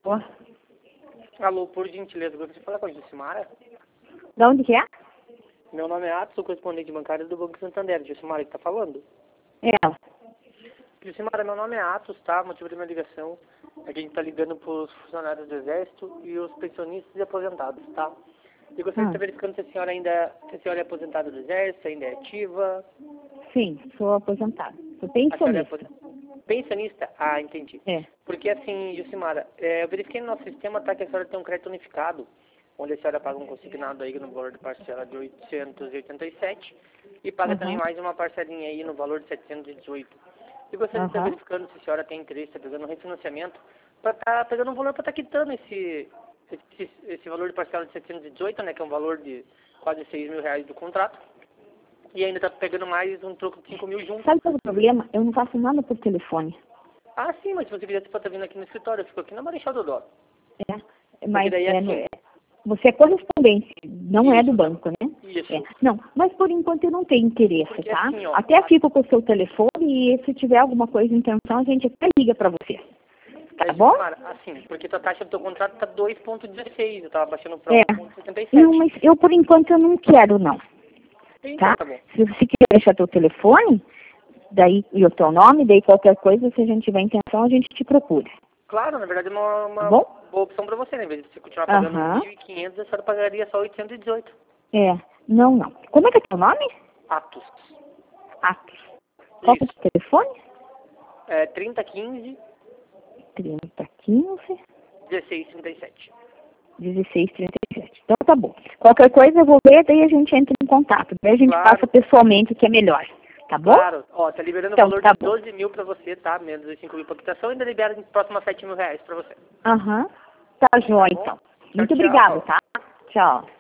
Alô? Alô, por gentileza, gostaria de falar com a Jucimara? De onde que é? Meu nome é Atos, sou correspondente bancário do Banco Santander. Jucimara que tá falando? Ela. Jucimara, meu nome é Atos, tá? Motivo da minha ligação é que a gente tá ligando pros funcionários do Exército e os pensionistas e aposentados, tá? E gostaria de estar verificando se a senhora é aposentada do Exército, ainda é ativa. Sim, sou aposentada. Sou A senhora é pensionista. pensionista? Ah, entendi. É. Porque assim, Jucimara, eu verifiquei no nosso sistema, tá, que a senhora tem um crédito unificado, onde a senhora paga um consignado aí no valor de parcela de 887 e paga também mais uma parcelinha aí no valor de 718. E gostaria de estar verificando se a senhora tem interesse, tá pegando um refinanciamento, para estar pegando um valor para estar quitando esse valor de parcela de 718, né, que é um valor de quase 6 mil reais do contrato. E ainda tá pegando mais um troco de 5 mil juntos. Sabe qual é o problema? Eu não faço nada por telefone. Ah, sim, mas se você quiser, você pode estar vindo aqui no escritório. Eu fico aqui na Marechal Deodoro. Mas daí, assim, você é correspondente, não é do banco, né? Isso. Não, mas por enquanto eu não tenho interesse, Porque, tá? assim, ó, Até fico com o seu telefone e se tiver alguma coisa em intenção, a gente até liga pra você. Tá bom? Assim, porque a taxa do teu contrato tá 2,16. Eu tava baixando pra 1,77. Não, mas eu por enquanto eu não quero, não. Então, Tá? tá bom. Se você quiser deixar teu telefone, daí e o teu nome, daí qualquer coisa, se a gente tiver intenção, a gente te procura. Claro, na verdade é uma Tá bom? boa opção pra você, né? Em vez de você continuar pagando 1.500, a senhora pagaria só 818. Não. Como é que é teu nome? Atos. Atos. Qual que é o teu telefone? 3015 3015 1637. 1637. Então tá bom. Qualquer coisa eu vou ver, daí a gente entra em contato. Daí a gente passa pessoalmente, que é melhor. Tá bom? Claro. Ó, tá liberando o valor de 12 mil pra você, tá? Menos os 5 mil pra quitação e ainda libera nos próximos 7 mil reais pra você. Tá jóia, então. Muito obrigada, tá? Tchau.